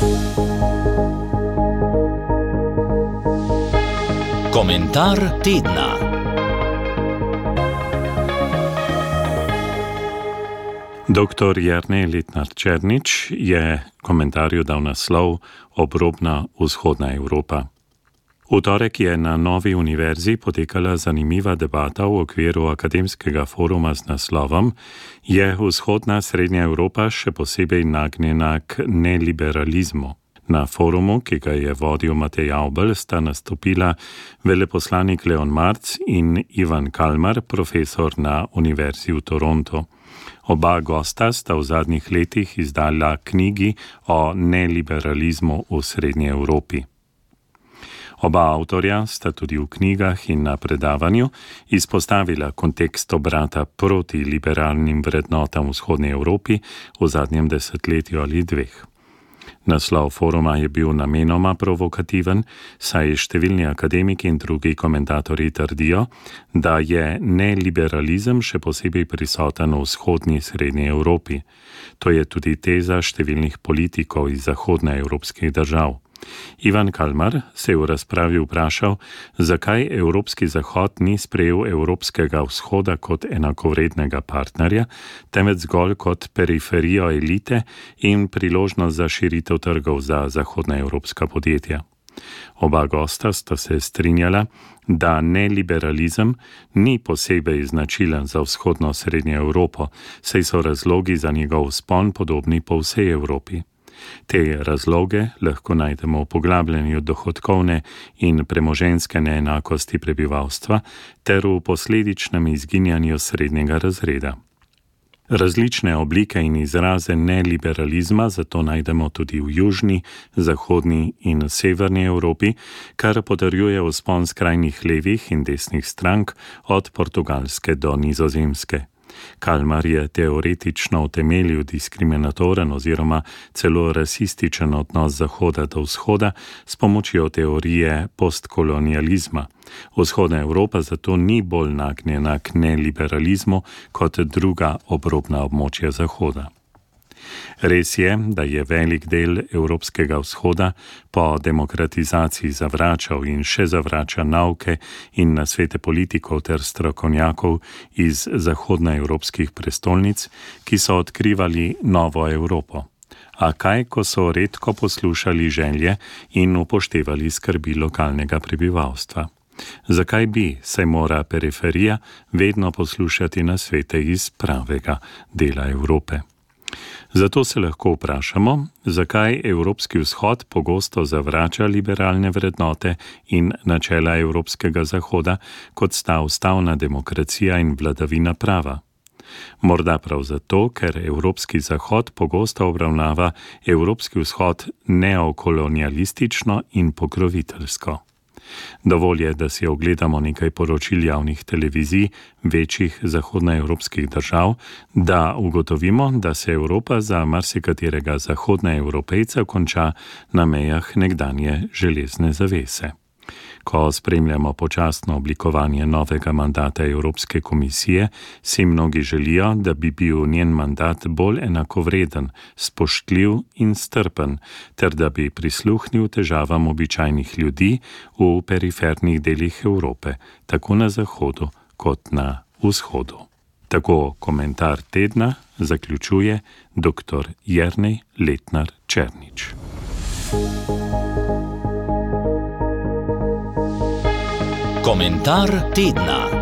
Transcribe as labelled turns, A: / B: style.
A: Komentar tedna.
B: Dr. Jernej Letnar-Černič je komentarju dal naslov Obrobna vzhodna Evropa. V torek je na Novi univerzi potekala zanimiva debata v okviru akademskega foruma z naslovom Je vzhodna srednja Evropa še posebej nagnjena k neliberalizmu? Na forumu, ki ga je vodil Matej Avbelj, sta nastopila veleposlanik Leon Marc in Ivan Kalmar, profesor na Univerzi v Torontu. Oba gosta sta v zadnjih letih izdala knjigi o neliberalizmu v Srednji Evropi. Oba avtorja sta tudi v knjigah in na predavanju izpostavila kontekst obrata proti liberalnim vrednotam v Vzhodni Evropi v zadnjem desetletju ali dveh. Naslov foruma je bil namenoma provokativen, saj številni akademiki in drugi komentatorji trdijo, da je neliberalizem še posebej prisoten v vzhodni Srednji Evropi. To je tudi teza številnih politikov iz zahodnoevropskih držav. Ivan Kalmar se je v razpravi vprašal, zakaj Evropski zahod ni sprejel Evropskega vzhoda kot enakovrednega partnerja, temveč zgolj kot periferijo elite in priložnost za širitev trgov za zahodnoevropska podjetja. Oba gosta sta se strinjala, da neliberalizem ni posebej značilen za vzhodno Srednjo Evropo, saj so razlogi za njegov vzpon podobni po vsej Evropi. Te razloge lahko najdemo v poglabljanju dohodkovne in premoženjske neenakosti prebivalstva ter v posledičnem izginjanju srednjega razreda. Različne oblike in izraze neliberalizma zato najdemo tudi v južni, zahodni in severni Evropi, kar potrjuje vzpon skrajnih levih in desnih strank od Portugalske do Nizozemske. Kalmar je teoretično utemeljil diskriminatoren oziroma celo rasističen odnos Zahoda do vzhoda s pomočjo teorije postkolonializma. Vzhodna Evropa zato ni bolj nagnjena k neliberalizmu kot druga obrobna območja Zahoda. Res je, da je velik del Evropskega vzhoda po demokratizaciji zavračal in še zavrača nauke in nasvete politikov ter strokovnjakov iz zahodnoevropskih prestolnic, ki so odkrivali novo Evropo. A kaj, ko so redko poslušali želje in upoštevali skrbi lokalnega prebivalstva? Zakaj bi se mora periferija vedno poslušati nasvete iz pravega dela Evrope? Zato se lahko vprašamo, zakaj Evropski vzhod pogosto zavrača liberalne vrednote in načela Evropskega zahoda, kot sta ustavna demokracija in vladavina prava. Morda prav zato, ker Evropski zahod pogosto obravnava Evropski vzhod neokolonialistično in pokroviteljsko. Dovolj je, da si ogledamo nekaj poročil javnih televizij večjih zahodnoevropskih držav, da ugotovimo, da se Evropa za marsikaterega zahodnoevropejca konča na mejah nekdanje železne zavese. Ko spremljamo počasno oblikovanje novega mandata Evropske komisije, si mnogi želijo, da bi bil njen mandat bolj enakovreden, spoštljiv in strpen, ter da bi prisluhnil težavam običajnih ljudi v perifernih delih Evrope, tako na zahodu kot na vzhodu. Tako komentar tedna zaključuje dr. Jernej Letnar-Černič.
A: Komentar tedna.